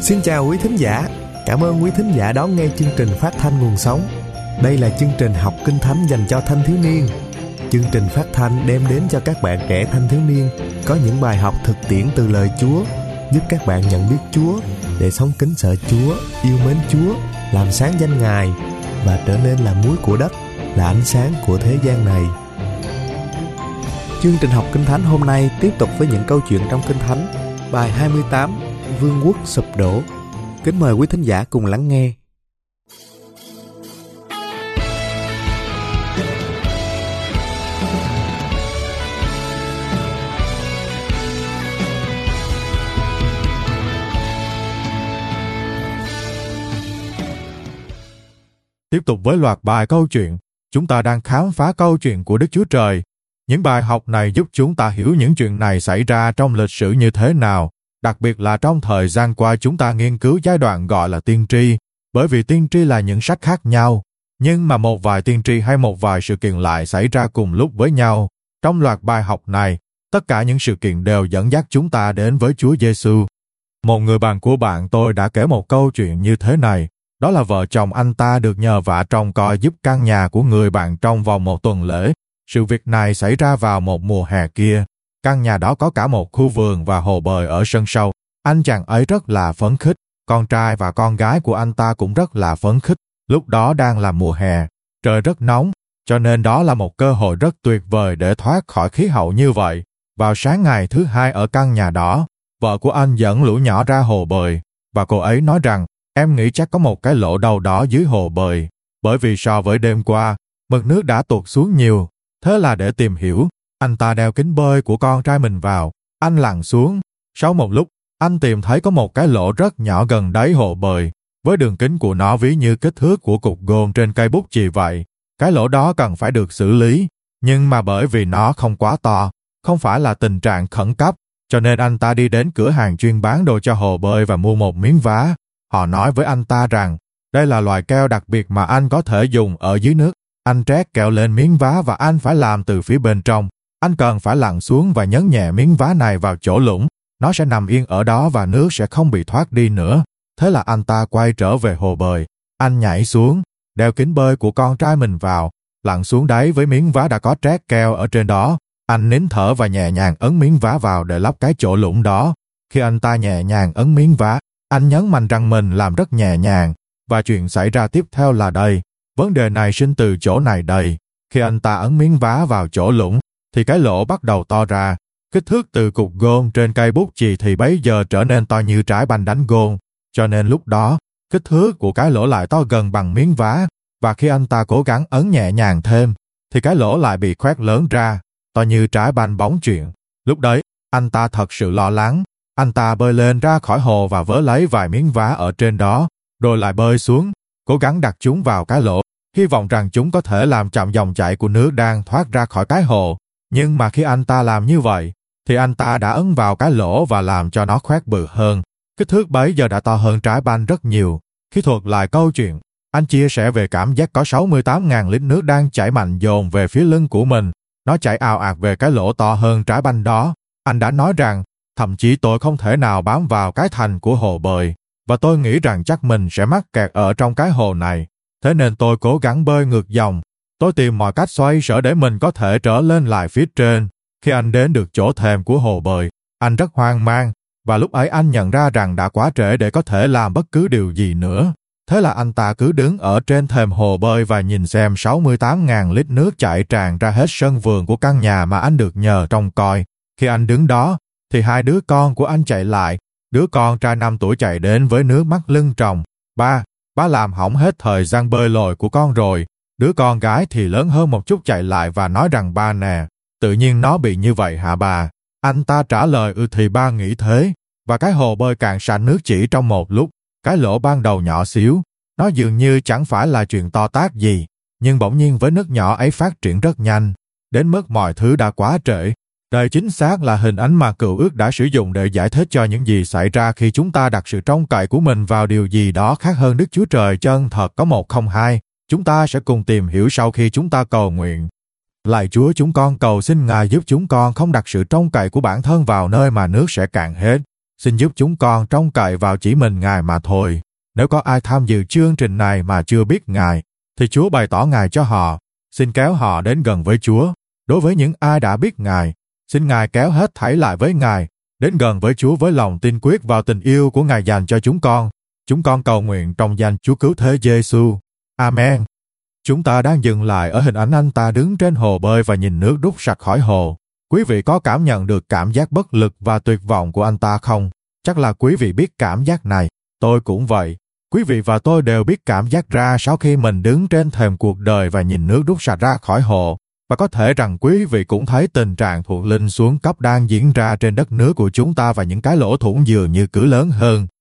Xin chào quý thính giả. Cảm ơn quý thính giả đón nghe chương trình phát thanh Nguồn Sống. Đây là chương trình học Kinh Thánh dành cho thanh thiếu niên. Chương trình phát thanh đem đến cho các bạn trẻ thanh thiếu niên có những bài học thực tiễn từ lời Chúa, giúp các bạn nhận biết Chúa để sống kính sợ Chúa, yêu mến Chúa, làm sáng danh Ngài và trở nên là muối của đất, là ánh sáng của thế gian này. Chương trình học Kinh Thánh hôm nay tiếp tục với những câu chuyện trong Kinh Thánh. Bài 28, Vương quốc sụp đổ. Kính mời quý thính giả cùng lắng nghe. Tiếp tục với loạt bài câu chuyện, chúng ta đang khám phá câu chuyện của Đức Chúa Trời. Những bài học này giúp chúng ta hiểu những chuyện này xảy ra trong lịch sử như thế nào, đặc biệt là trong thời gian qua chúng ta nghiên cứu giai đoạn gọi là tiên tri, bởi vì tiên tri là những sách khác nhau, nhưng mà một vài tiên tri hay một vài sự kiện lại xảy ra cùng lúc với nhau. Trong loạt bài học này, tất cả những sự kiện đều dẫn dắt chúng ta đến với Chúa Giêsu. Một người bạn của bạn tôi đã kể một câu chuyện như thế này. Đó là vợ chồng anh ta được nhờ vả trông coi giúp căn nhà của người bạn trong vòng một tuần lễ. Sự việc này xảy ra vào một mùa hè kia. Căn nhà đó có cả một khu vườn và hồ bơi ở sân sau. Anh chàng ấy rất là phấn khích. Con trai và con gái của anh ta cũng rất là phấn khích. Lúc đó đang là mùa hè. Trời rất nóng, cho nên đó là một cơ hội rất tuyệt vời để thoát khỏi khí hậu như vậy. Vào sáng ngày thứ hai ở căn nhà đó, vợ của anh dẫn lũ nhỏ ra hồ bơi. Và cô ấy nói rằng, em nghĩ chắc có một cái lỗ đâu đó dưới hồ bơi, bởi vì so với đêm qua, mực nước đã tụt xuống nhiều. Thế là để tìm hiểu, anh ta đeo kính bơi của con trai mình vào, anh lặn xuống. Sau một lúc, anh tìm thấy có một cái lỗ rất nhỏ gần đáy hồ bơi, với đường kính của nó ví như kích thước của cục gôm trên cây bút chì vậy. Cái lỗ đó cần phải được xử lý, nhưng mà bởi vì nó không quá to, không phải là tình trạng khẩn cấp, cho nên anh ta đi đến cửa hàng chuyên bán đồ cho hồ bơi và mua một miếng vá. Họ nói với anh ta rằng, đây là loại keo đặc biệt mà anh có thể dùng ở dưới nước. Anh trét keo lên miếng vá và anh phải làm từ phía bên trong. Anh cần phải lặn xuống và nhấn nhẹ miếng vá này vào chỗ lũng. Nó sẽ nằm yên ở đó và nước sẽ không bị thoát đi nữa. Thế là anh ta quay trở về hồ bơi. Anh nhảy xuống, đeo kính bơi của con trai mình vào, lặn xuống đáy với miếng vá đã có trét keo ở trên đó. Anh nín thở và nhẹ nhàng ấn miếng vá vào để lấp cái chỗ lũng đó. Khi anh ta nhẹ nhàng ấn miếng vá, anh nhấn mạnh rằng mình làm rất nhẹ nhàng, và chuyện xảy ra tiếp theo là đây. Vấn đề này sinh từ chỗ này đây. Khi anh ta ấn miếng vá vào chỗ lũng, thì cái lỗ bắt đầu to ra. Kích thước từ cục gôm trên cây bút chì thì bấy giờ trở nên to như trái banh đánh gôn. Cho nên lúc đó, kích thước của cái lỗ lại to gần bằng miếng vá. Và khi anh ta cố gắng ấn nhẹ nhàng thêm, thì cái lỗ lại bị khoét lớn ra, to như trái banh bóng chuyền. Lúc đấy, anh ta thật sự lo lắng. Anh ta bơi lên ra khỏi hồ và vớ lấy vài miếng vá ở trên đó, rồi lại bơi xuống, cố gắng đặt chúng vào cái lỗ, hy vọng rằng chúng có thể làm chậm dòng chảy của nước đang thoát ra khỏi cái hồ. Nhưng mà khi anh ta làm như vậy, thì anh ta đã ấn vào cái lỗ và làm cho nó khoét bự hơn. Kích thước bấy giờ đã to hơn trái banh rất nhiều. Khi thuật lại câu chuyện, anh chia sẻ về cảm giác có 68.000 lít nước đang chảy mạnh dồn về phía lưng của mình. Nó chảy ào ạt về cái lỗ to hơn trái banh đó. Anh đã nói rằng, thậm chí tôi không thể nào bám vào cái thành của hồ bơi, và tôi nghĩ rằng chắc mình sẽ mắc kẹt ở trong cái hồ này. Thế nên tôi cố gắng bơi ngược dòng. Tôi tìm mọi cách xoay sở để mình có thể trở lên lại phía trên. Khi anh đến được chỗ thềm của hồ bơi, anh rất hoang mang, và lúc ấy anh nhận ra rằng đã quá trễ để có thể làm bất cứ điều gì nữa. Thế là anh ta cứ đứng ở trên thềm hồ bơi và nhìn xem 68.000 lít nước chảy tràn ra hết sân vườn của căn nhà mà anh được nhờ trông coi. Khi anh đứng đó, thì hai đứa con của anh chạy lại. Đứa con trai 5 tuổi chạy đến với nước mắt lưng tròng. Ba làm hỏng hết thời gian bơi lội của con rồi. Đứa con gái thì lớn hơn một chút chạy lại và nói rằng ba nè, tự nhiên nó bị như vậy hả bà? Anh ta trả lời thì ba nghĩ thế. Và cái hồ bơi cạn sạch nước chỉ trong một lúc. Cái lỗ ban đầu nhỏ xíu, nó dường như chẳng phải là chuyện to tát gì, nhưng bỗng nhiên với nước nhỏ ấy phát triển rất nhanh, đến mức mọi thứ đã quá trễ. Đây chính xác là hình ảnh mà Cựu Ước đã sử dụng để giải thích cho những gì xảy ra khi chúng ta đặt sự trông cậy của mình vào điều gì đó khác hơn Đức Chúa Trời chân thật có một không hai. Chúng ta sẽ cùng tìm hiểu sau khi chúng ta cầu nguyện. Lạy Chúa, chúng con cầu xin Ngài giúp chúng con không đặt sự trông cậy của bản thân vào nơi mà nước sẽ cạn hết. Xin giúp chúng con trông cậy vào chỉ mình Ngài mà thôi. Nếu có ai tham dự chương trình này mà chưa biết Ngài, thì Chúa bày tỏ Ngài cho họ. Xin kéo họ đến gần với Chúa. Đối với những ai đã biết Ngài, xin Ngài kéo hết thảy lại với Ngài, đến gần với Chúa với lòng tin quyết vào tình yêu của Ngài dành cho chúng con. Chúng con cầu nguyện trong danh Chúa Cứu Thế Giêsu. Amen. Chúng ta đang dừng lại ở hình ảnh anh ta đứng trên hồ bơi và nhìn nước rút sạch khỏi hồ. Quý vị có cảm nhận được cảm giác bất lực và tuyệt vọng của anh ta không? Chắc là quý vị biết cảm giác này. Tôi cũng vậy. Quý vị và tôi đều biết cảm giác ra sau khi mình đứng trên thềm cuộc đời và nhìn nước rút sạch ra khỏi hồ. Và có thể rằng quý vị cũng thấy tình trạng thuộc linh xuống cấp đang diễn ra trên đất nước của chúng ta, và những cái lỗ thủng dường như cứ lớn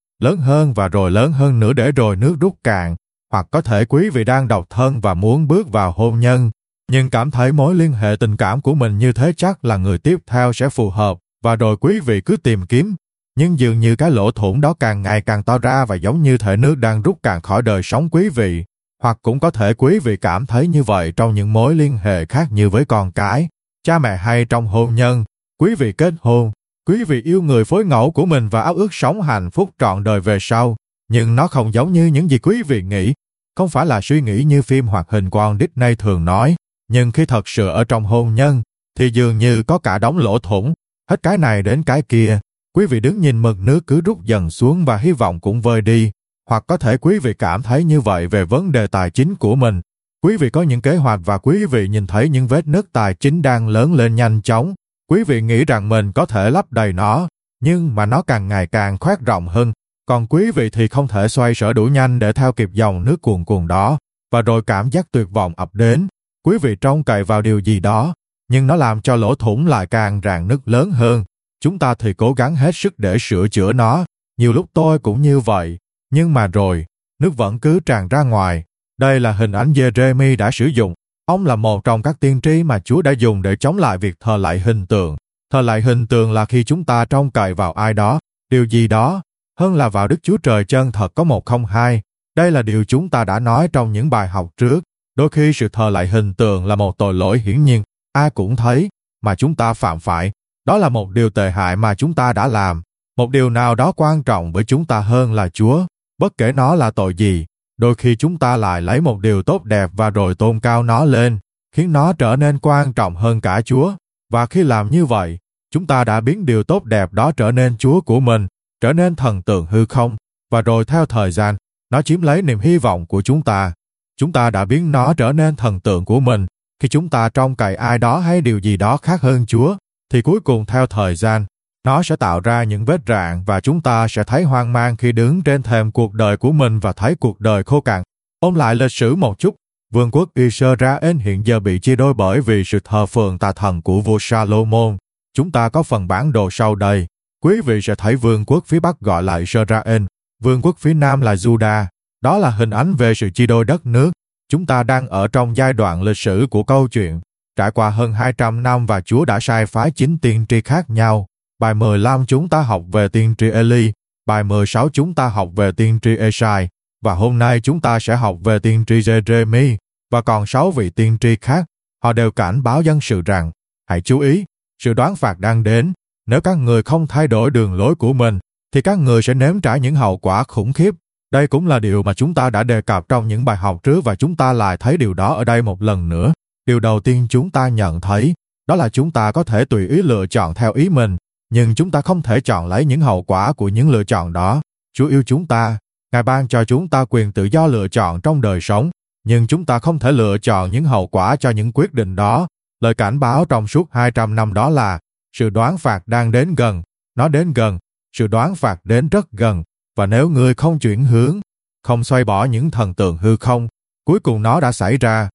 hơn và rồi lớn hơn nữa để rồi nước rút cạn. Hoặc có thể quý vị đang độc thân và muốn bước vào hôn nhân, nhưng cảm thấy mối liên hệ tình cảm của mình như thế chắc là người tiếp theo sẽ phù hợp, và rồi quý vị cứ tìm kiếm. Nhưng dường như cái lỗ thủng đó càng ngày càng to ra và giống như thể nước đang rút cạn khỏi đời sống quý vị. Hoặc cũng có thể quý vị cảm thấy như vậy trong những mối liên hệ khác, như với con cái, cha mẹ hay trong hôn nhân. Quý vị kết hôn, quý vị yêu người phối ngẫu của mình và ao ước sống hạnh phúc trọn đời về sau. Nhưng nó không giống như những gì quý vị nghĩ. Không phải là suy nghĩ như phim hoạt hình của ông Disney thường nói. Nhưng khi thật sự ở trong hôn nhân, thì dường như có cả đống lỗ thủng, hết cái này đến cái kia. Quý vị đứng nhìn mực nước cứ rút dần xuống và hy vọng cũng vơi đi. Hoặc có thể quý vị cảm thấy như vậy về vấn đề tài chính của mình. Quý vị có những kế hoạch và quý vị nhìn thấy những vết nứt tài chính đang lớn lên nhanh chóng. Quý vị nghĩ rằng mình có thể lấp đầy nó, nhưng mà nó càng ngày càng khoét rộng hơn. Còn quý vị thì không thể xoay sở đủ nhanh để theo kịp dòng nước cuồn cuộn đó. Và rồi cảm giác tuyệt vọng ập đến. Quý vị trông cậy vào điều gì đó, nhưng nó làm cho lỗ thủng lại càng rạn nứt lớn hơn. Chúng ta thì cố gắng hết sức để sửa chữa nó. Nhiều lúc tôi cũng như vậy. Nhưng mà rồi, nước vẫn cứ tràn ra ngoài. Đây là hình ảnh Giê-rê-mi đã sử dụng. Ông là một trong các tiên tri mà Chúa đã dùng để chống lại việc thờ lạy hình tượng. Thờ lạy hình tượng là khi chúng ta trông cậy vào ai đó, điều gì đó, hơn là vào Đức Chúa Trời chân thật có một không hai. Đây là điều chúng ta đã nói trong những bài học trước. Đôi khi sự thờ lạy hình tượng là một tội lỗi hiển nhiên, ai cũng thấy, mà chúng ta phạm phải. Đó là một điều tệ hại mà chúng ta đã làm. Một điều nào đó quan trọng với chúng ta hơn là Chúa. Bất kể nó là tội gì, đôi khi chúng ta lại lấy một điều tốt đẹp và rồi tôn cao nó lên, khiến nó trở nên quan trọng hơn cả Chúa. Và khi làm như vậy, chúng ta đã biến điều tốt đẹp đó trở nên Chúa của mình, trở nên thần tượng hư không, và rồi theo thời gian, nó chiếm lấy niềm hy vọng của chúng ta. Chúng ta đã biến nó trở nên thần tượng của mình. Khi chúng ta trông cậy ai đó hay điều gì đó khác hơn Chúa, thì cuối cùng theo thời gian, nó sẽ tạo ra những vết rạn và chúng ta sẽ thấy hoang mang khi đứng trên thềm cuộc đời của mình và thấy cuộc đời khô cạn. Ôn lại lịch sử một chút, vương quốc Israel hiện giờ bị chia đôi bởi vì sự thờ phượng tà thần của vua Salomon. Chúng ta có phần bản đồ sau đây. Quý vị sẽ thấy vương quốc phía Bắc gọi là Israel, vương quốc phía Nam là Judah. Đó là hình ảnh về sự chia đôi đất nước. Chúng ta đang ở trong giai đoạn lịch sử của câu chuyện. Trải qua hơn 200 năm và Chúa đã sai phái 9 tiên tri khác nhau. Bài 15 chúng ta học về tiên tri Eli, bài 16 chúng ta học về tiên tri Esai, và hôm nay chúng ta sẽ học về tiên tri Giê-rê-mi, và còn 6 vị tiên tri khác. Họ đều cảnh báo dân sự rằng, hãy chú ý, sự đoán phạt đang đến. Nếu các người không thay đổi đường lối của mình, thì các người sẽ nếm trải những hậu quả khủng khiếp. Đây cũng là điều mà chúng ta đã đề cập trong những bài học trước và chúng ta lại thấy điều đó ở đây một lần nữa. Điều đầu tiên chúng ta nhận thấy, đó là chúng ta có thể tùy ý lựa chọn theo ý mình, nhưng chúng ta không thể chọn lấy những hậu quả của những lựa chọn đó. Chúa yêu chúng ta, Ngài ban cho chúng ta quyền tự do lựa chọn trong đời sống, nhưng chúng ta không thể lựa chọn những hậu quả cho những quyết định đó. Lời cảnh báo trong suốt 200 năm đó là, sự đoán phạt đang đến gần, nó đến gần, sự đoán phạt đến rất gần, và nếu ngươi không chuyển hướng, không xoay bỏ những thần tượng hư không, cuối cùng nó đã xảy ra.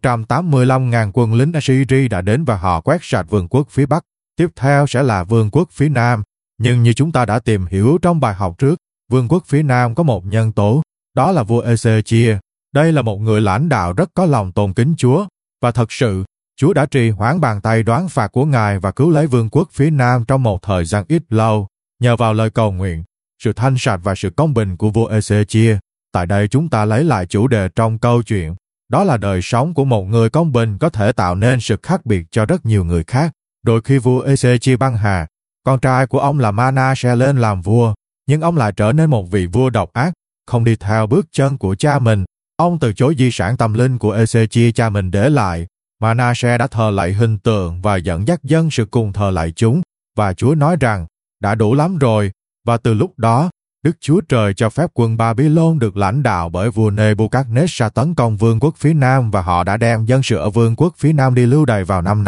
185.000 quân lính Assyri đã đến và họ quét sạch vương quốc phía Bắc. Tiếp theo sẽ là vương quốc phía Nam. Nhưng như chúng ta đã tìm hiểu trong bài học trước, vương quốc phía Nam có một nhân tố, đó là vua Ê-xê-chia. Đây là một người lãnh đạo rất có lòng tôn kính Chúa, và thật sự, Chúa đã trì hoãn bàn tay đoán phạt của Ngài và cứu lấy vương quốc phía Nam trong một thời gian ít lâu, nhờ vào lời cầu nguyện, sự thanh sạch và sự công bình của vua Ê-xê-chia. Tại đây chúng ta lấy lại chủ đề trong câu chuyện, đó là đời sống của một người công bình có thể tạo nên sự khác biệt cho rất nhiều người khác. Đôi khi vua Ê-xê-chia băng hà, Con trai của ông là Ma-na-se lên làm vua, nhưng ông lại trở nên một vị vua độc ác, không đi theo bước chân của cha mình. Ông từ chối di sản tâm linh của Ê-xê-chia cha mình để lại. Ma-na-se đã thờ lạy hình tượng và dẫn dắt dân sự cùng thờ lạy chúng, và Chúa nói rằng, đã đủ lắm rồi, và từ lúc đó, Đức Chúa Trời cho phép quân Babylon được lãnh đạo bởi vua Nebuchadnezzar tấn công vương quốc phía Nam, và họ đã đem dân sự ở vương quốc phía Nam đi lưu đày vào năm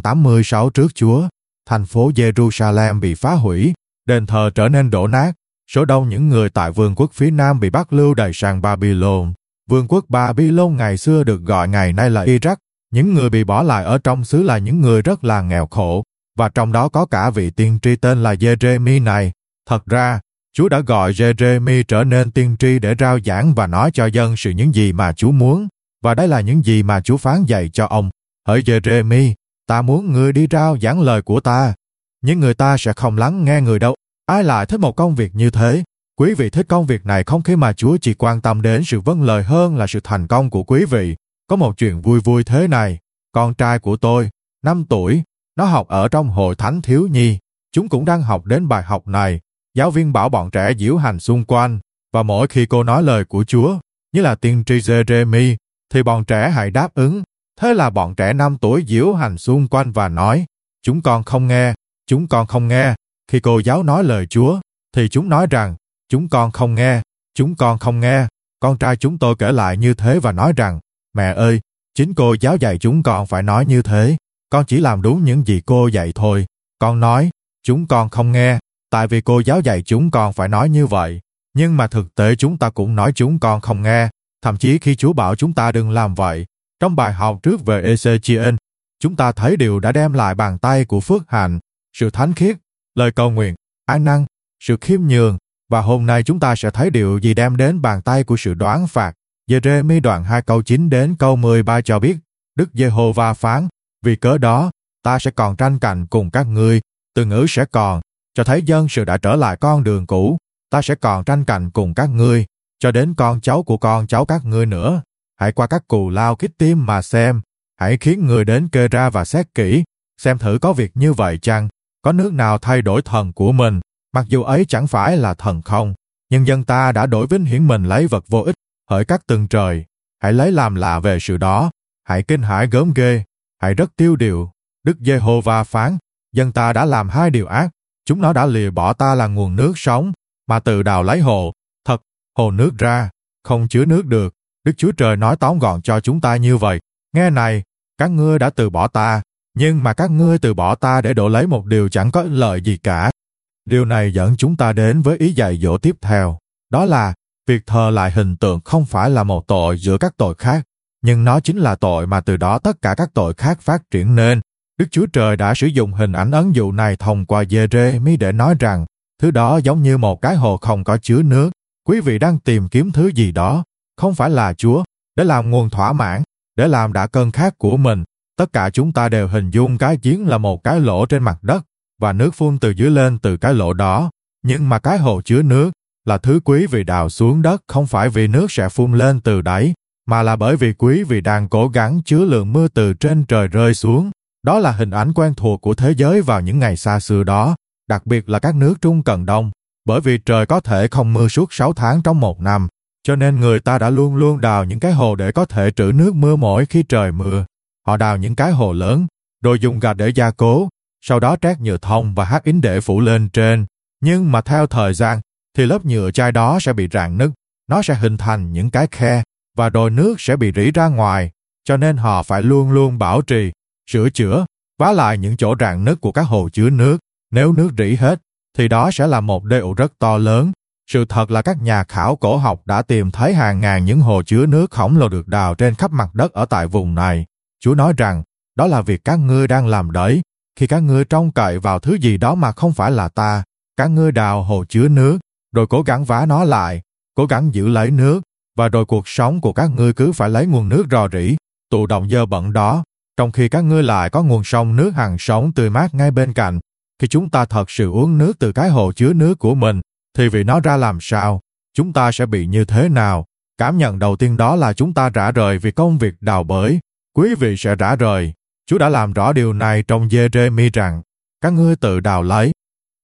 586 trước Chúa. Thành phố Jerusalem bị phá hủy, đền thờ trở nên đổ nát. Số đông những người tại vương quốc phía Nam bị bắt lưu đày sang Babylon. Vương quốc Babylon ngày xưa được gọi ngày nay là Iraq. Những người bị bỏ lại ở trong xứ là những người rất là nghèo khổ, và trong đó có cả vị tiên tri tên là Giê-rê-mi này. Thật ra, Chúa đã gọi Giê-rê-mi trở nên tiên tri để rao giảng và nói cho dân sự những gì mà Chúa muốn, và đây là những gì mà Chúa phán dạy cho ông. Hỡi Giê-rê-mi, ta muốn ngươi đi rao giảng lời của ta, nhưng người ta sẽ không lắng nghe người đâu. Ai lại thích một công việc như thế? Quý vị thích công việc này không khi mà Chúa chỉ quan tâm đến sự vâng lời hơn là sự thành công của quý vị. Có một chuyện vui vui thế này. Con trai của tôi, 5 tuổi, nó học ở trong hội thánh thiếu nhi. Chúng cũng đang học đến bài học này. Giáo viên bảo bọn trẻ diễu hành xung quanh, và mỗi khi cô nói lời của Chúa, như là tiên tri Giê-rê-mi, thì bọn trẻ hãy đáp ứng. Thế là bọn trẻ 5 tuổi diễu hành xung quanh và nói, chúng con không nghe, chúng con không nghe. Khi cô giáo nói lời Chúa, thì chúng nói rằng, chúng con không nghe, chúng con không nghe. Con trai chúng tôi kể lại như thế và nói rằng, mẹ ơi, chính cô giáo dạy chúng con phải nói như thế. Con chỉ làm đúng những gì cô dạy thôi. Con nói, chúng con không nghe, tại vì cô giáo dạy chúng con phải nói như vậy. Nhưng mà thực tế chúng ta cũng nói chúng con không nghe, thậm chí khi Chúa bảo chúng ta đừng làm vậy. Trong bài học trước về Ê-xê-chi-ên, chúng ta thấy điều đã đem lại bàn tay của phước hạnh, sự thánh khiết, lời cầu nguyện, an năng, sự khiêm nhường, và hôm nay chúng ta sẽ thấy điều gì đem đến bàn tay của sự đoán phạt. Giê-rê-mi đoạn 2 câu 9 đến câu 13 cho biết, Đức Giê-hô-va phán, vì cớ đó, ta sẽ còn tranh cạnh cùng các ngươi, từ ngữ sẽ còn, cho thấy dân sự đã trở lại con đường cũ, ta sẽ còn tranh cạnh cùng các ngươi, cho đến con cháu của con cháu các ngươi nữa. Hãy qua các cù lao Kittim mà xem, hãy khiến người đến kê ra và xét kỹ, xem thử có việc như vậy chăng, có nước nào thay đổi thần của mình, mặc dù ấy chẳng phải là thần không, nhưng dân ta đã đổi vinh hiển mình lấy vật vô ích, hỡi các tầng trời, hãy lấy làm lạ về sự đó, hãy kinh hãi gớm ghê, hãy rất tiêu điều. Đức Giê-hô-va phán, dân ta đã làm 2 điều ác, chúng nó đã lìa bỏ ta là nguồn nước sống, mà tự đào lấy hồ, thật, hồ nước ra, không chứa nước được. Đức Chúa Trời nói tóm gọn cho chúng ta như vậy, nghe này, các ngươi đã từ bỏ ta, nhưng mà các ngươi từ bỏ ta để đổi lấy một điều chẳng có ích lợi gì cả. Điều này dẫn chúng ta đến với ý dạy dỗ tiếp theo, đó là việc thờ lại hình tượng không phải là một tội giữa các tội khác, nhưng nó chính là tội mà từ đó tất cả các tội khác phát triển nên. Đức Chúa Trời đã sử dụng hình ảnh ấn dụ này thông qua Giê-rê-mi để nói rằng, thứ đó giống như một cái hồ không có chứa nước. Quý vị đang tìm kiếm thứ gì đó, không phải là Chúa, để làm nguồn thỏa mãn, để làm đã cơn khát của mình. Tất cả chúng ta đều hình dung cái giếng là một cái lỗ trên mặt đất, và nước phun từ dưới lên từ cái lỗ đó. Nhưng mà cái hồ chứa nước là thứ quý vị đào xuống đất không phải vì nước sẽ phun lên từ đáy, mà là bởi vì quý vị đang cố gắng chứa lượng mưa từ trên trời rơi xuống. Đó là hình ảnh quen thuộc của thế giới vào những ngày xa xưa đó, đặc biệt là các nước Trung Cận Đông, bởi vì trời có thể không mưa suốt 6 tháng trong một năm, cho nên người ta đã luôn luôn đào những cái hồ để có thể trữ nước mưa mỗi khi trời mưa. Họ đào những cái hồ lớn, rồi dùng gạch để gia cố, sau đó trét nhựa thông và hắc ính để phủ lên trên. Nhưng mà theo thời gian, thì lớp nhựa chai đó sẽ bị rạn nứt, nó sẽ hình thành những cái khe, và rồi nước sẽ bị rỉ ra ngoài, cho nên họ phải luôn luôn bảo trì, sửa chữa, vá lại những chỗ rạn nứt của các hồ chứa nước. Nếu nước rỉ hết, thì đó sẽ là một đê rất to lớn. Sự thật là các nhà khảo cổ học đã tìm thấy hàng ngàn những hồ chứa nước khổng lồ được đào trên khắp mặt đất ở tại vùng này. Chúa nói rằng, đó là việc các ngươi đang làm đấy, khi các ngươi trông cậy vào thứ gì đó mà không phải là ta. Các ngươi đào hồ chứa nước, rồi cố gắng vá nó lại, cố gắng giữ lấy nước, và rồi cuộc sống của các ngươi cứ phải lấy nguồn nước rò rỉ, tụ động dơ bẩn đó, trong khi các ngươi lại có nguồn sông nước hằng sống tươi mát ngay bên cạnh. Khi chúng ta thật sự uống nước từ cái hồ chứa nước của mình, thì vì nó ra làm sao, chúng ta sẽ bị như thế nào? Cảm nhận đầu tiên đó là chúng ta rã rời vì công việc đào bới. Quý vị sẽ rã rời. Chúa đã làm rõ điều này trong Giê-rê-mi rằng, các ngươi tự đào lấy.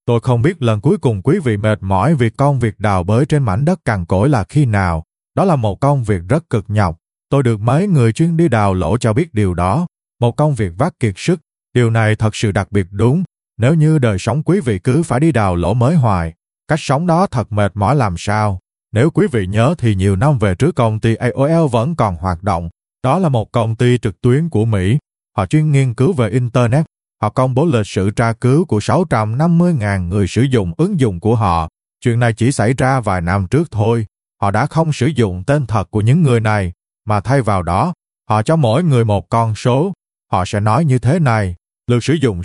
Tôi không biết lần cuối cùng quý vị mệt mỏi vì công việc đào bới trên mảnh đất cằn cỗi là khi nào. Đó là một công việc rất cực nhọc. Tôi được mấy người chuyên đi đào lỗ cho biết điều đó. Một công việc vắt kiệt sức. Điều này thật sự đặc biệt đúng. Nếu như đời sống quý vị cứ phải đi đào lỗ mới hoài, cách sống đó thật mệt mỏi làm sao. Nếu quý vị nhớ thì nhiều năm về trước công ty AOL vẫn còn hoạt động. Đó là một công ty trực tuyến của Mỹ. Họ chuyên nghiên cứu về Internet. Họ công bố lịch sử tra cứu của 650.000 người sử dụng ứng dụng của họ. Chuyện này chỉ xảy ra vài năm trước thôi. Họ đã không sử dụng tên thật của những người này, mà thay vào đó, họ cho mỗi người một con số. Họ sẽ nói như thế này: lượt sử dụng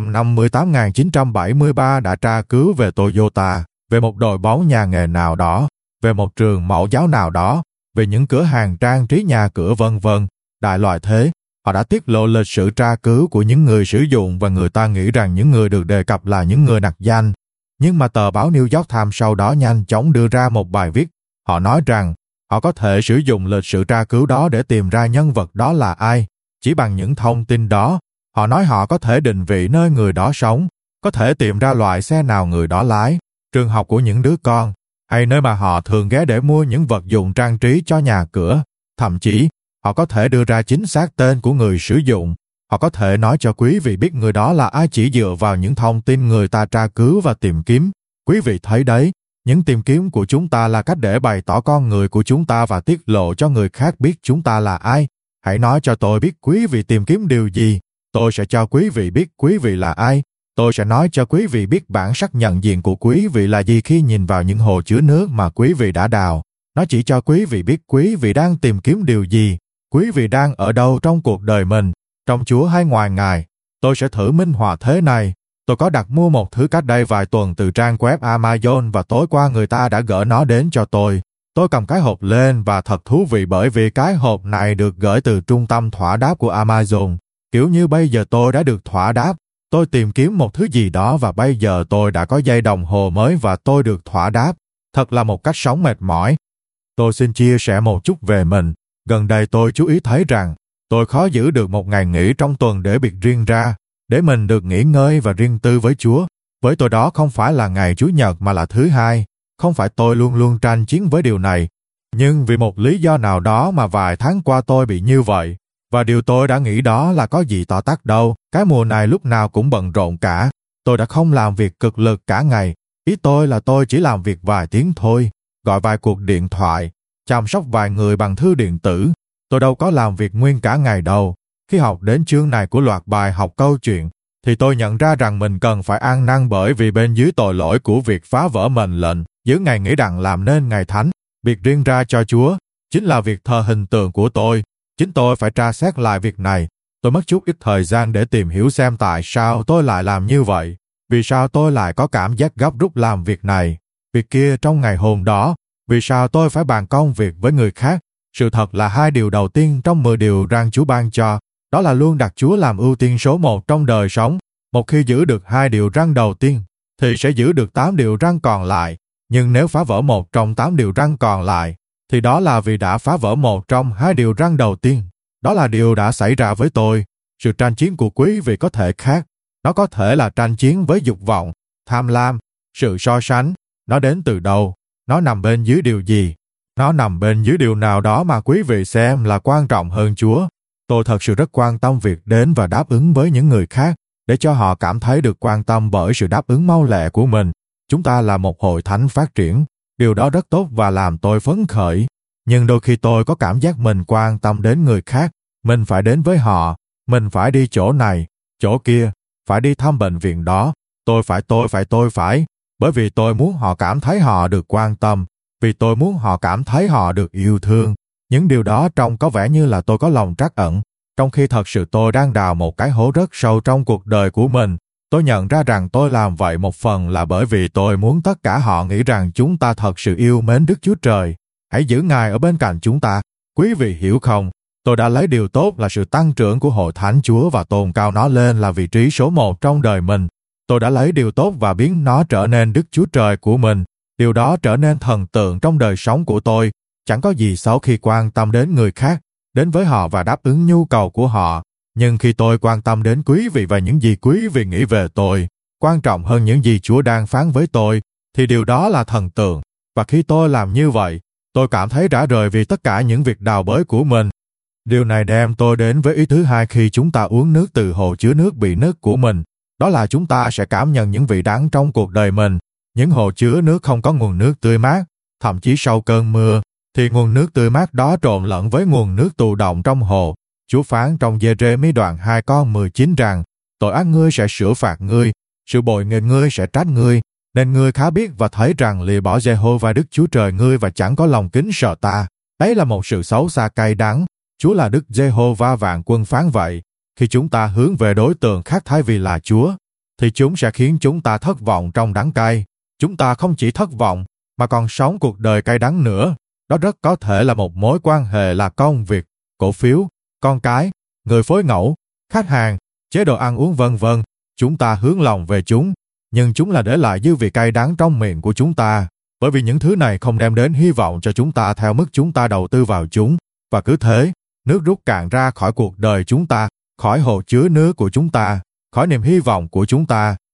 658.973 đã tra cứu về Toyota, về một đội bóng nhà nghề nào đó, về một trường mẫu giáo nào đó, về những cửa hàng trang trí nhà cửa vân vân. Đại loại thế, họ đã tiết lộ lịch sử tra cứu của những người sử dụng và người ta nghĩ rằng những người được đề cập là những người nặc danh. Nhưng mà tờ báo New York Times sau đó nhanh chóng đưa ra một bài viết. Họ nói rằng họ có thể sử dụng lịch sử tra cứu đó để tìm ra nhân vật đó là ai. Chỉ bằng những thông tin đó, họ nói họ có thể định vị nơi người đó sống, có thể tìm ra loại xe nào người đó lái, trường học của những đứa con, hay nơi mà họ thường ghé để mua những vật dụng trang trí cho nhà cửa. Thậm chí, họ có thể đưa ra chính xác tên của người sử dụng. Họ có thể nói cho quý vị biết người đó là ai chỉ dựa vào những thông tin người ta tra cứu và tìm kiếm. Quý vị thấy đấy, những tìm kiếm của chúng ta là cách để bày tỏ con người của chúng ta và tiết lộ cho người khác biết chúng ta là ai. Hãy nói cho tôi biết quý vị tìm kiếm điều gì. Tôi sẽ cho quý vị biết quý vị là ai. Tôi sẽ nói cho quý vị biết bản sắc nhận diện của quý vị là gì khi nhìn vào những hồ chứa nước mà quý vị đã đào. Nó chỉ cho quý vị biết quý vị đang tìm kiếm điều gì. Quý vị đang ở đâu trong cuộc đời mình, trong Chúa hay ngoài Ngài. Tôi sẽ thử minh họa thế này. Tôi có đặt mua một thứ cách đây vài tuần từ trang web Amazon và tối qua người ta đã gửi nó đến cho tôi. Tôi cầm cái hộp lên và thật thú vị bởi vì cái hộp này được gửi từ trung tâm thỏa đáp của Amazon. Kiểu như bây giờ tôi đã được thỏa đáp. Tôi tìm kiếm một thứ gì đó và bây giờ tôi đã có dây đồng hồ mới và tôi được thỏa đáp. Thật là một cách sống mệt mỏi. Tôi xin chia sẻ một chút về mình. Gần đây tôi chú ý thấy rằng tôi khó giữ được một ngày nghỉ trong tuần để biệt riêng ra, để mình được nghỉ ngơi và riêng tư với Chúa. Với tôi đó không phải là ngày Chủ nhật mà là thứ Hai. Không phải tôi luôn luôn tranh chiến với điều này, nhưng vì một lý do nào đó mà vài tháng qua tôi bị như vậy. Và điều tôi đã nghĩ đó là có gì tỏ tắt đâu. Cái mùa này lúc nào cũng bận rộn cả. Tôi đã không làm việc cực lực cả ngày. Ý tôi là tôi chỉ làm việc vài tiếng thôi. Gọi vài cuộc điện thoại, chăm sóc vài người bằng thư điện tử. Tôi đâu có làm việc nguyên cả ngày đâu. Khi học đến chương này của loạt bài học câu chuyện, thì tôi nhận ra rằng mình cần phải ăn năn bởi vì bên dưới tội lỗi của việc phá vỡ mệnh lệnh, giữ ngày nghỉ đặng làm nên ngày thánh, biệt riêng ra cho Chúa, chính là việc thờ hình tượng của tôi. Chính tôi phải tra xét lại việc này. Tôi mất chút ít thời gian để tìm hiểu xem tại sao tôi lại làm như vậy. Vì sao tôi lại có cảm giác gấp rút làm việc này, việc kia trong ngày hôm đó. Vì sao tôi phải bàn công việc với người khác. Sự thật là 2 điều đầu tiên trong 10 điều răn Chúa ban cho, đó là luôn đặt Chúa làm ưu tiên số 1 trong đời sống. Một khi giữ được 2 điều răn đầu tiên, thì sẽ giữ được 8 điều răn còn lại. Nhưng nếu phá vỡ một trong 8 điều răn còn lại, thì đó là vì đã phá vỡ một trong 2 điều răn đầu tiên. Đó là điều đã xảy ra với tôi. Sự tranh chiến của quý vị có thể khác. Nó có thể là tranh chiến với dục vọng, tham lam, sự so sánh. Nó đến từ đâu? Nó nằm bên dưới điều gì? Nó nằm bên dưới điều nào đó mà quý vị xem là quan trọng hơn Chúa. Tôi thật sự rất quan tâm việc đến và đáp ứng với những người khác, để cho họ cảm thấy được quan tâm bởi sự đáp ứng mau lẹ của mình. Chúng ta là một hội thánh phát triển. Điều đó rất tốt và làm tôi phấn khởi. Nhưng đôi khi tôi có cảm giác mình quan tâm đến người khác. Mình phải đến với họ. Mình phải đi chỗ này, chỗ kia. Phải đi thăm bệnh viện đó. Tôi phải. Bởi vì tôi muốn họ cảm thấy họ được quan tâm. Vì tôi muốn họ cảm thấy họ được yêu thương. Những điều đó trông có vẻ như là tôi có lòng trắc ẩn. Trong khi thật sự tôi đang đào một cái hố rất sâu trong cuộc đời của mình. Tôi nhận ra rằng tôi làm vậy một phần là bởi vì tôi muốn tất cả họ nghĩ rằng chúng ta thật sự yêu mến Đức Chúa Trời. Hãy giữ Ngài ở bên cạnh chúng ta. Quý vị hiểu không? Tôi đã lấy điều tốt là sự tăng trưởng của hội thánh Chúa và tôn cao nó lên là vị trí số 1 trong đời mình. Tôi đã lấy điều tốt và biến nó trở nên Đức Chúa Trời của mình. Điều đó trở nên thần tượng trong đời sống của tôi. Chẳng có gì xấu khi quan tâm đến người khác, đến với họ và đáp ứng nhu cầu của họ. Nhưng khi tôi quan tâm đến quý vị và những gì quý vị nghĩ về tôi, quan trọng hơn những gì Chúa đang phán với tôi, thì điều đó là thần tượng. Và khi tôi làm như vậy, tôi cảm thấy rã rời vì tất cả những việc đào bới của mình. Điều này đem tôi đến với ý thứ hai khi chúng ta uống nước từ hồ chứa nước bị nứt của mình. Đó là chúng ta sẽ cảm nhận những vị đắng trong cuộc đời mình. Những hồ chứa nước không có nguồn nước tươi mát, thậm chí sau cơn mưa, thì nguồn nước tươi mát đó trộn lẫn với nguồn nước tù đọng trong hồ. Chúa phán trong Giê-rê-mi đoạn 2 câu 19 rằng, tội ác ngươi sẽ sửa phạt ngươi, sự bội nghịch ngươi sẽ trách ngươi, nên ngươi khá biết và thấy rằng lìa bỏ Giê-hô-va Đức Chúa Trời ngươi và chẳng có lòng kính sợ ta. Ấy là một sự xấu xa cay đắng. Chúa là Đức Giê-hô-va vạn quân phán vậy. Khi chúng ta hướng về đối tượng khác thay vì là Chúa, thì chúng sẽ khiến chúng ta thất vọng trong đắng cay. Chúng ta không chỉ thất vọng, mà còn sống cuộc đời cay đắng nữa. Đó rất có thể là một mối quan hệ là công việc, cổ phiếu, con cái, người phối ngẫu, khách hàng, chế độ ăn uống vân vân. Chúng ta hướng lòng về chúng, nhưng chúng là để lại dư vị cay đắng trong miệng của chúng ta, bởi vì những thứ này không đem đến hy vọng cho chúng ta theo mức chúng ta đầu tư vào chúng. Và cứ thế, nước rút cạn ra khỏi cuộc đời chúng ta, khỏi hồ chứa nước của chúng ta, khỏi niềm hy vọng của chúng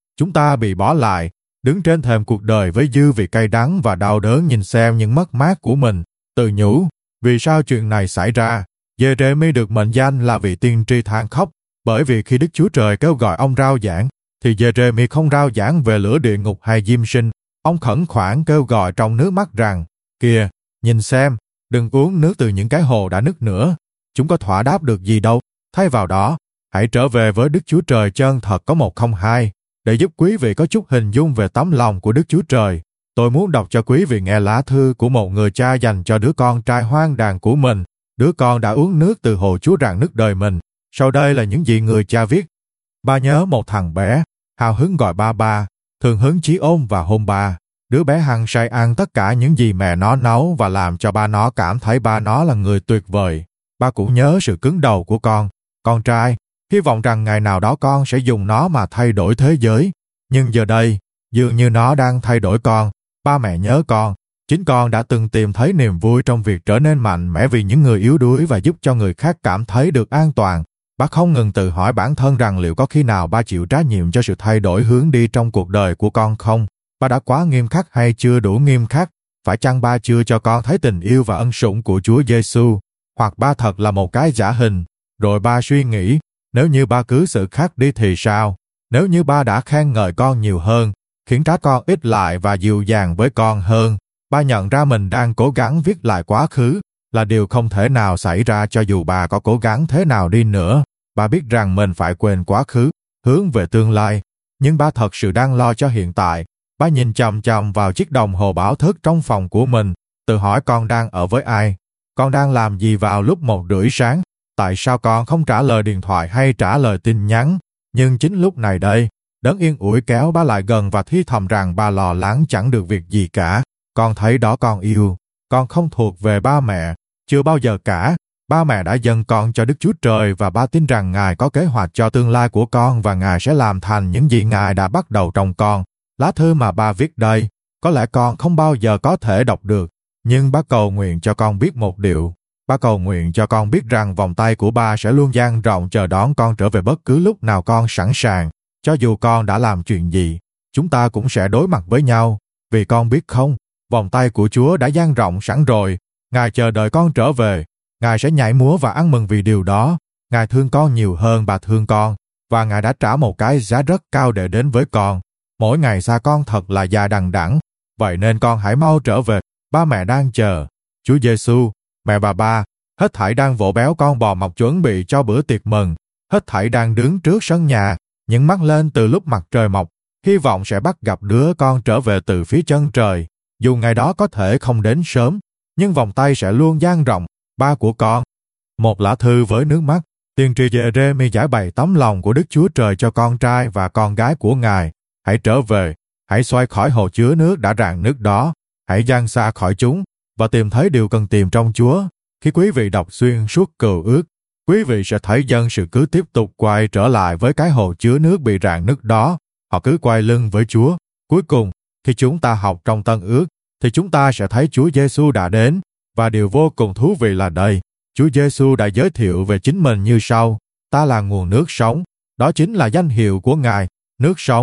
ta bị bỏ lại, đứng trên thềm cuộc đời với dư vị cay đắng và đau đớn nhìn xem những mất mát của mình, tự nhủ, vì sao chuyện này xảy ra? Giê-rê-mi được mệnh danh là vị tiên tri than khóc, bởi vì khi Đức Chúa Trời kêu gọi ông rao giảng, thì Giê-rê-mi không rao giảng về lửa địa ngục hay diêm sinh. Ông khẩn khoản kêu gọi trong nước mắt rằng, kìa, nhìn xem, đừng uống nước từ những cái hồ đã nứt nữa. Chúng có thỏa đáp được gì đâu. Thay vào đó, hãy trở về với Đức Chúa Trời chân thật có một không hai, để giúp quý vị có chút hình dung về tấm lòng của Đức Chúa Trời. Tôi muốn đọc cho quý vị nghe lá thư của một người cha dành cho đứa con trai hoang đàn của mình. Đứa con đã uống nước từ hồ Chúa rạn nứt đời mình. Sau đây là những gì người cha viết. Ba nhớ một thằng bé, hào hứng gọi ba, thường hứng chí ôm và hôn ba. Đứa bé hăng say ăn tất cả những gì mẹ nó nấu và làm cho ba nó cảm thấy ba nó là người tuyệt vời. Ba cũng nhớ sự cứng đầu của con trai, hy vọng rằng ngày nào đó con sẽ dùng nó mà thay đổi thế giới. Nhưng giờ đây, dường như nó đang thay đổi con. Ba mẹ nhớ con. Chính con đã từng tìm thấy niềm vui trong việc trở nên mạnh mẽ vì những người yếu đuối và giúp cho người khác cảm thấy được an toàn. Ba không ngừng tự hỏi bản thân rằng liệu có khi nào ba chịu trách nhiệm cho sự thay đổi hướng đi trong cuộc đời của con không? Ba đã quá nghiêm khắc hay chưa đủ nghiêm khắc? Phải chăng ba chưa cho con thấy tình yêu và ân sủng của Chúa Giêsu? Hoặc ba thật là một cái giả hình? Rồi ba suy nghĩ, nếu như ba cứ xử khác đi thì sao? Nếu như ba đã khen ngợi con nhiều hơn, khiến trách con ít lại và dịu dàng với con hơn, ba nhận ra mình đang cố gắng viết lại quá khứ, là điều không thể nào xảy ra cho dù bà có cố gắng thế nào đi nữa. Ba biết rằng mình phải quên quá khứ, hướng về tương lai, nhưng ba thật sự đang lo cho hiện tại. Ba nhìn chằm chằm vào chiếc đồng hồ báo thức trong phòng của mình, tự hỏi con đang ở với ai, con đang làm gì vào lúc 1:30 sáng, tại sao con không trả lời điện thoại hay trả lời tin nhắn. Nhưng chính lúc này đây, Đấng yên ủi kéo ba lại gần và thi thầm rằng ba lo lắng chẳng được việc gì cả. Con thấy đó con yêu, con không thuộc về ba mẹ, chưa bao giờ cả. Ba mẹ đã dâng con cho Đức Chúa Trời và ba tin rằng Ngài có kế hoạch cho tương lai của con và Ngài sẽ làm thành những gì Ngài đã bắt đầu trong con. Lá thư mà ba viết đây, có lẽ con không bao giờ có thể đọc được, nhưng ba cầu nguyện cho con biết một điều. Ba cầu nguyện cho con biết rằng vòng tay của ba sẽ luôn dang rộng chờ đón con trở về bất cứ lúc nào con sẵn sàng. Cho dù con đã làm chuyện gì, chúng ta cũng sẽ đối mặt với nhau. Vì con biết không, vòng tay của Chúa đã dang rộng sẵn rồi. Ngài chờ đợi con trở về. Ngài sẽ nhảy múa và ăn mừng vì điều đó. Ngài thương con nhiều hơn bà thương con, và Ngài đã trả một cái giá rất cao để đến với con. Mỗi ngày xa con thật là dài đằng đẵng, vậy nên con hãy mau trở về. Ba mẹ đang chờ. Chúa Giêsu, mẹ bà ba, hết thảy đang vỗ béo con bò mọc chuẩn bị cho bữa tiệc mừng. Hết thảy đang đứng trước sân nhà, những mắt lên từ lúc mặt trời mọc, hy vọng sẽ bắt gặp đứa con trở về từ phía chân trời. Dù ngày đó có thể không đến sớm, nhưng vòng tay sẽ luôn dang rộng. Ba của con. Một lá thư với nước mắt. Tiên tri Giê-rê-mi giải bày tấm lòng của Đức Chúa Trời cho con trai và con gái của Ngài. Hãy trở về, hãy xoay khỏi hồ chứa nước đã rạn nứt đó, hãy giăng xa khỏi chúng và tìm thấy điều cần tìm trong Chúa. Khi quý vị đọc xuyên suốt Cựu Ước, quý vị sẽ thấy dân sự cứ tiếp tục quay trở lại với cái hồ chứa nước bị rạn nứt đó. Họ cứ quay lưng với Chúa. Cuối cùng, khi chúng ta học trong Tân Ước, thì chúng ta sẽ thấy Chúa Giêsu đã đến. Và điều vô cùng thú vị là đây, Chúa Giêsu đã giới thiệu về chính mình như sau: Ta là nguồn nước sống. Đó chính là danh hiệu của Ngài, nước sống.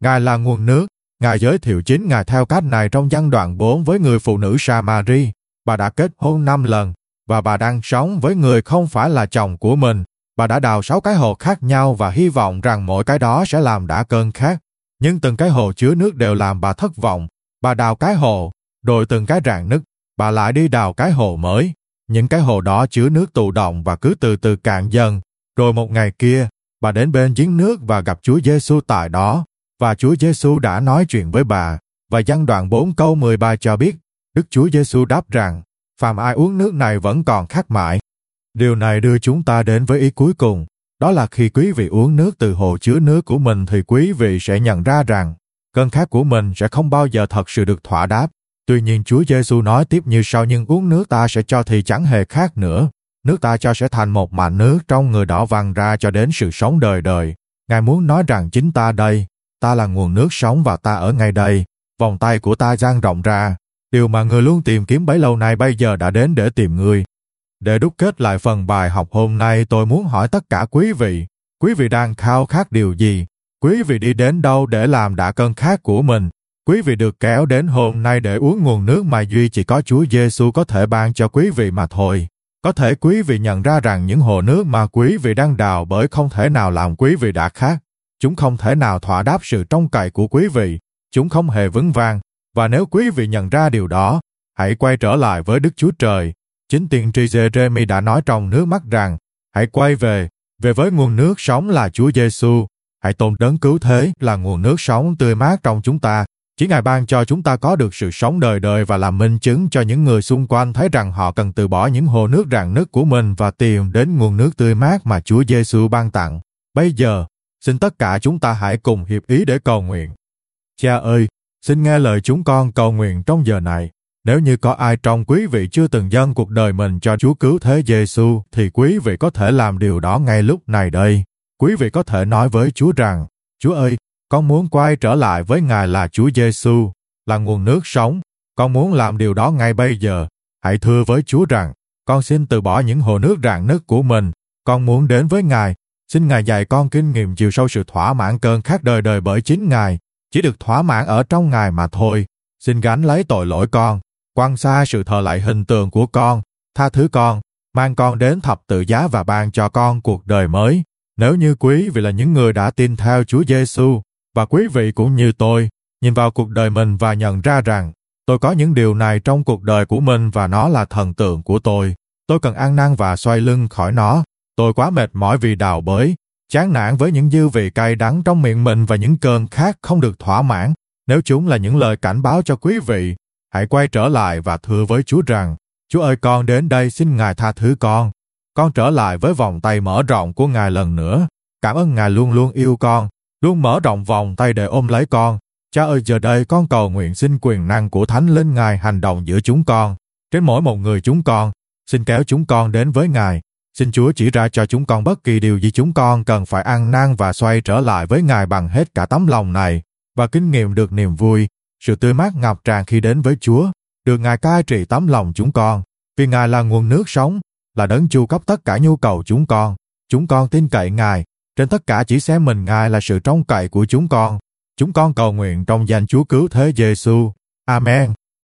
Ngài là nguồn nước. Ngài giới thiệu chính Ngài theo cách này trong văn đoạn 4 với người phụ nữ Sa-ma-ri. Bà đã kết hôn 5 lần, và bà đang sống với người không phải là chồng của mình. Bà đã đào 6 cái hồ khác nhau và hy vọng rằng mỗi cái đó sẽ làm đã cơn khát. Nhưng từng cái hồ chứa nước đều làm bà thất vọng. Bà đào cái hồ, rồi từng cái rạn nứt. Bà lại đi đào cái hồ mới. Những cái hồ đó chứa nước tụ động và cứ từ từ cạn dần. Rồi một ngày kia, bà đến bên giếng nước và gặp Chúa Giêsu tại đó. Và Chúa Giêsu đã nói chuyện với bà. Và văn đoạn 4 câu 13 cho biết, Đức Chúa Giêsu đáp rằng, phàm ai uống nước này vẫn còn khát mãi. Điều này đưa chúng ta đến với ý cuối cùng, đó là khi quý vị uống nước từ hồ chứa nước của mình thì quý vị sẽ nhận ra rằng cơn khát của mình sẽ không bao giờ thật sự được thỏa đáp. Tuy nhiên Chúa Giêsu nói tiếp như sau: nhưng uống nước ta sẽ cho thì chẳng hề khát nữa. Nước ta cho sẽ thành một mạch nước trong người đó văng ra cho đến sự sống đời đời. Ngài muốn nói rằng chính ta đây, ta là nguồn nước sống và ta ở ngay đây. Vòng tay của ta dang rộng ra. Điều mà người luôn tìm kiếm bấy lâu nay bây giờ đã đến để tìm ngươi. Để đúc kết lại phần bài học hôm nay, tôi muốn hỏi tất cả quý vị đang khao khát điều gì? Quý vị đi đến đâu để làm đã cơn khát của mình? Quý vị được kéo đến hôm nay để uống nguồn nước mà duy chỉ có Chúa Giêsu có thể ban cho quý vị mà thôi. Có thể quý vị nhận ra rằng những hồ nước mà quý vị đang đào bởi không thể nào làm quý vị đã khát. Chúng không thể nào thỏa đáp sự trông cậy của quý vị. Chúng không hề vững vàng. Và nếu quý vị nhận ra điều đó, hãy quay trở lại với Đức Chúa Trời. Chính tiên tri Giê-rê-mi đã nói trong nước mắt rằng, hãy quay về với nguồn nước sống là Chúa Giêsu. Hãy tôn đấng cứu thế là nguồn nước sống tươi mát trong chúng ta. Chỉ Ngài ban cho chúng ta có được sự sống đời đời và làm minh chứng cho những người xung quanh thấy rằng họ cần từ bỏ những hồ nước rạn nứt của mình và tìm đến nguồn nước tươi mát mà Chúa Giêsu ban tặng. Bây giờ, xin tất cả chúng ta hãy cùng hiệp ý để cầu nguyện. Cha ơi, xin nghe lời chúng con cầu nguyện trong giờ này. Nếu như có ai trong quý vị chưa từng dâng cuộc đời mình cho Chúa cứu thế Giêsu, thì quý vị có thể làm điều đó ngay lúc này đây. Quý vị có thể nói với Chúa rằng, Chúa ơi, con muốn quay trở lại với Ngài là Chúa Giêsu, là nguồn nước sống. Con muốn làm điều đó ngay bây giờ. Hãy thưa với Chúa rằng, con xin từ bỏ những hồ nước rạn nứt của mình. Con muốn đến với Ngài. Xin Ngài dạy con kinh nghiệm chiều sâu sự thỏa mãn cơn khát đời đời bởi chính Ngài, chỉ được thỏa mãn ở trong Ngài mà thôi. Xin gánh lấy tội lỗi con, quăng xa sự thờ lạy hình tượng của con, tha thứ con, mang con đến thập tự giá và ban cho con cuộc đời mới. Nếu như quý vị là những người đã tin theo Chúa Giêsu, và quý vị cũng như tôi, nhìn vào cuộc đời mình và nhận ra rằng, tôi có những điều này trong cuộc đời của mình và nó là thần tượng của tôi. Tôi cần ăn năn và xoay lưng khỏi nó. Tôi quá mệt mỏi vì đào bới, chán nản với những dư vị cay đắng trong miệng mình và những cơn khát không được thỏa mãn. Nếu chúng là những lời cảnh báo cho quý vị, hãy quay trở lại và thưa với Chúa rằng, Chúa ơi, con đến đây xin Ngài tha thứ con. Con trở lại với vòng tay mở rộng của Ngài lần nữa. Cảm ơn Ngài luôn luôn yêu con, luôn mở rộng vòng tay để ôm lấy con. Cha ơi, giờ đây con cầu nguyện xin quyền năng của Thánh Linh Ngài hành động giữa chúng con, trên mỗi một người chúng con. Xin kéo chúng con đến với Ngài. Xin Chúa chỉ ra cho chúng con bất kỳ điều gì chúng con cần phải ăn năn và xoay trở lại với Ngài bằng hết cả tấm lòng này, và kinh nghiệm được niềm vui, sự tươi mát ngập tràn khi đến với Chúa, được Ngài cai trị tấm lòng chúng con, vì Ngài là nguồn nước sống, là đấng chu cấp tất cả nhu cầu chúng con. Chúng con tin cậy Ngài, trên tất cả chỉ xem mình Ngài là sự trông cậy của chúng con. Chúng con cầu nguyện trong danh Chúa cứu thế Giêsu. Amen.